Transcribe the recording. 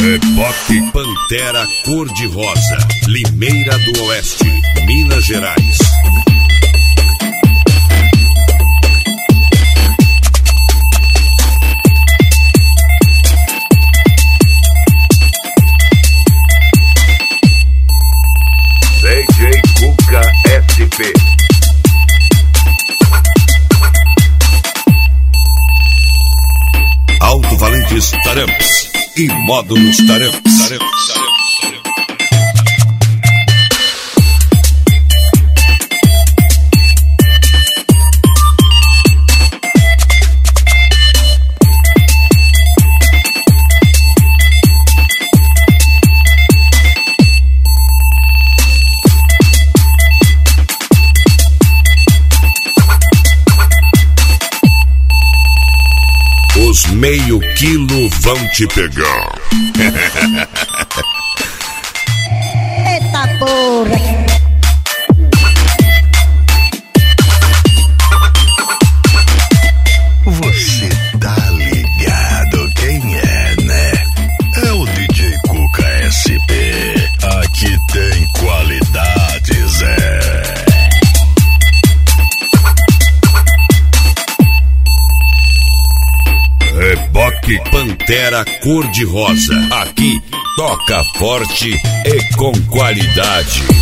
Reboque Pantera cor-de-rosa, Limeira do Oeste, Minas Gerais. DJ Cuca SP. Alto Valentes Taramps e Módulos Taramps. Os meio quilo vão te pegar. Eita porra! Você tá ligado quem é, né? É o DJ Cuca SP. Aqui tem qualidades, Reboque Pantera cor-de-rosa. Aqui toca forte e com qualidade.